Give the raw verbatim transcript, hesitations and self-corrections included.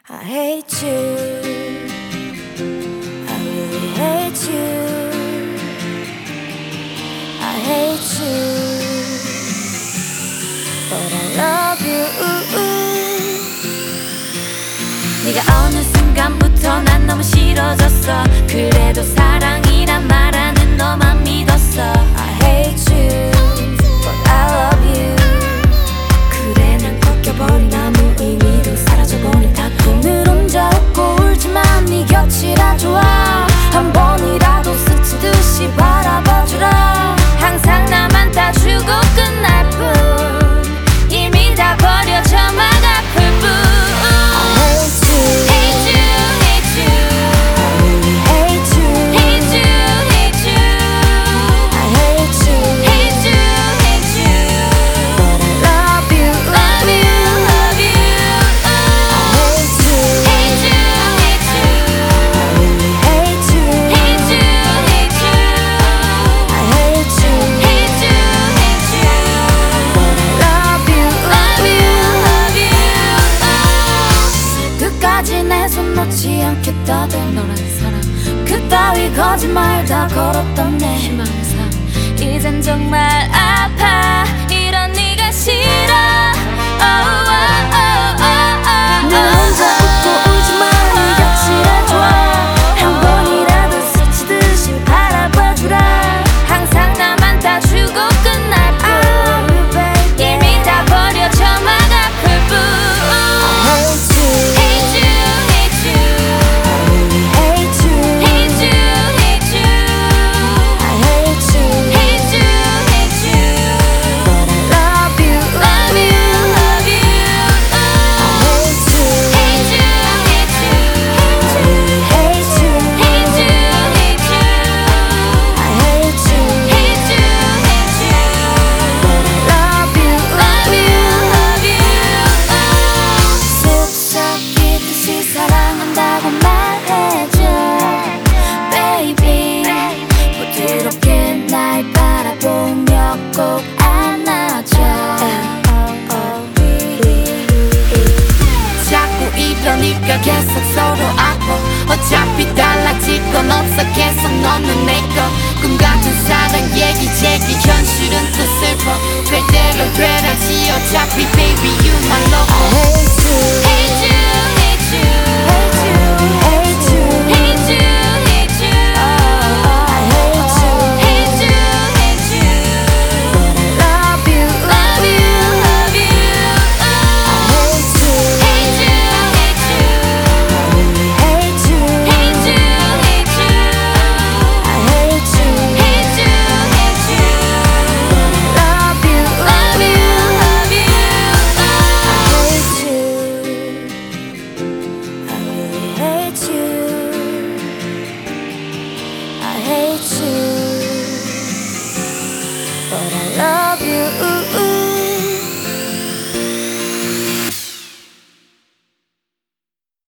I hate you. I really hate you. I hate you. But I love you. 네가 어느 순간부터 난 너무 싫어졌어. 그래도 사랑이란 말하는 너만 믿었어. I hate you. But I love you. 그래 난 꺾여버린 아무 의미도 사라져버린 다툼. 늘 혼자 웃고 울지만 네 곁이라 좋아. 한 번이라도 스치듯이 바라봐주라. 항상 나만 따주고 끝날 뿐. 이미 다 버려져 막 아플 뿐. 내 손 놓지 않겠다던 너란 사람 그따위 거짓말 다 걸었던 내 희망의 삶 이젠 정말 아파 이런 네가 싫어 oh, oh, oh, oh, oh. 늘 혼자 웃고 울지만 네 곁이라 좋아 한 번이라도 스치듯이 바라봐주라 항상 나만 따주고 끝날 뿐 이미 다 버려져 막 아플 뿐 꼭 안아줘 자꾸 이별 이별 계속 서로 아파 어차피 달라질 건 없어 계속 너는 내꺼 꿈 같은 사랑 얘기 제기 현실은 또 슬퍼 될 대로 되라지 어차피 baby you my lover I hate you hate you hate you hate you hate you hate you I hate you, but I love you.